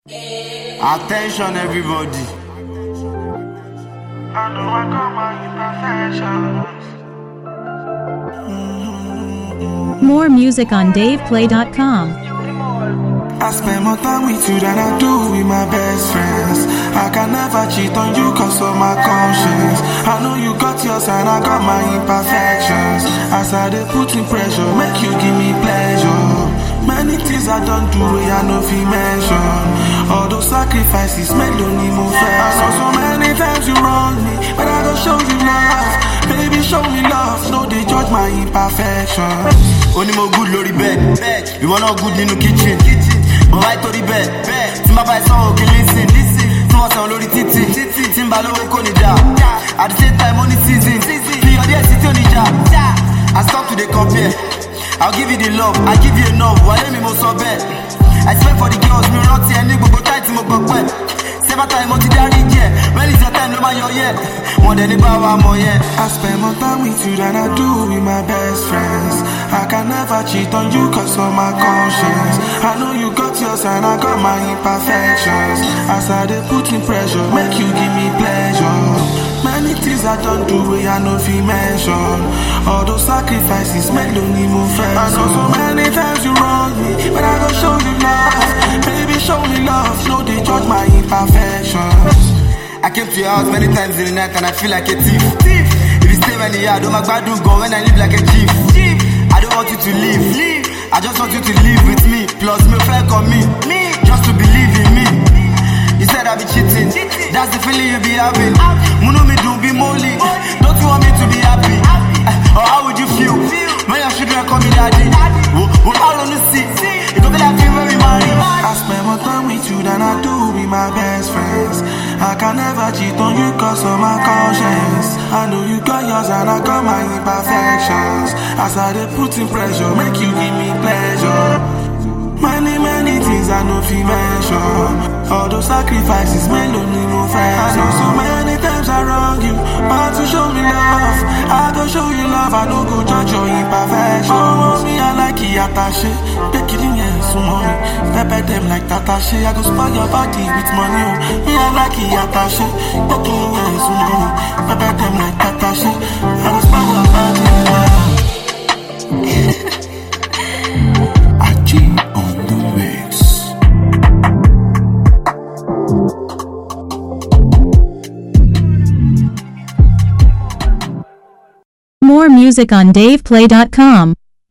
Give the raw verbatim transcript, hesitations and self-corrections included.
Attention everybody. I know I got my imperfections. More music on dave play dot com. I spend more time with you than I do with my best friends. I can never cheat on you cause of my conscience. I know you got yours and I got my imperfections. As I dey put in pressure, make you give me pleasure. Many things I don't do, I know fi mention. All those sacrifices made don't even fair. I know so many times you wrong me, but I go show you love. Baby, show me love, no they judge my imperfections. Only more good lórí bed, you want no good in the kitchen. But why to the bed? Timba by song, okay, listen, listen. Timba sound lórí títì, Timba lówó kò ní jà. At the same time, only season, see your dear city only jà. I stop to the compare. I'll give you the love, I give you enough. Wale mi mo so bad. I spend for the girls, me run ti ẹni gbogbo tight mo gbogbo ẹ. Seven time mo ti dárí jẹ. When is your time, no man your yeah. More than the power more yeah. I spend more time with you than I do with my best friends. I can never cheat on you cause of my conscience. I know you got yours and I got my imperfections. As I dey put in pressure, make you give me pleasure. Many things I don't do, I know fi mention. All those sacrifices make don't even fair. I know so many times you wrong me, but I go show you love. Baby, show me love, no they judge my imperfections. I came to your house many times in the night and I feel like a thief. thief. If you stay when the yard, oh my God, do go when I live like a chief. chief. I don't want you to leave. leave. I just want you to live with me. Plus me feel on me. me. Just to believe in me. You said I be cheating. cheating. That's the feeling you be having. Muno me do be molly. Don't you want me to be happy? Uh, or how would you feel? feel. When your children call me daddy? We'll, we'll all on the seat. It could be like you very married. I spend more time with you than I do with my best friends. I can never cheat on you cause of my conscience. I know you got yours and I got my imperfections. As I dey put in pressure, make you give me pleasure. Many, many things I know fi mention. All those sacrifices made don't even fair. I know so many times I wrong you, but to show me love, I go show you love. I no go judge your imperfection. Oh, me I like it attaché. Take it in here, so mommy. Pepper them like tatache. I go spoil your body with money. Oh. Me I like it attaché. Take it in here, so mommy. Pepper them like tatache. I go spoil your body. On the mix. More music on dave play dot com.